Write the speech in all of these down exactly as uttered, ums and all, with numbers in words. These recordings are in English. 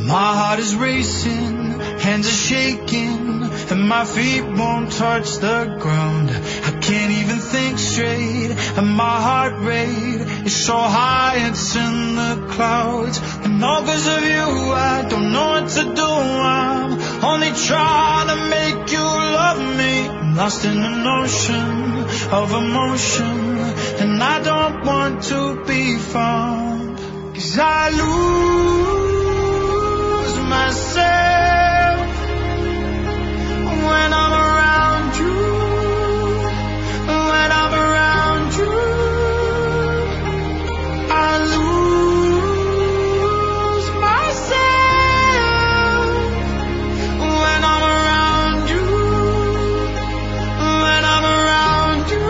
My heart is racing, hands are shaking, and my feet won't touch the ground. I can't even think straight, and my heart rate is so high it's in the clouds. And all because of you I don't know what to do. I'm only trying to make you love me. I'm lost in an ocean of emotion, and I don't want to be found. 'Cause I lose myself when I'm around you. When I'm around you, I lose myself. When I'm around you, when I'm around you.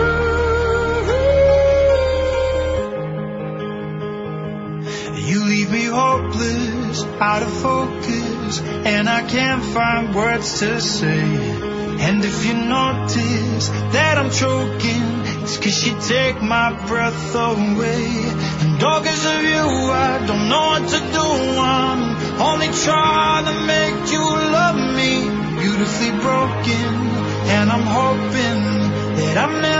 You leave me hopeless, out of focus, and I can't find words to say. And if you notice that I'm choking, it's 'cause you take my breath away. And all 'cause of you I don't know what to do. I'm only trying to make you love me. Beautifully broken, and I'm hoping that I'm never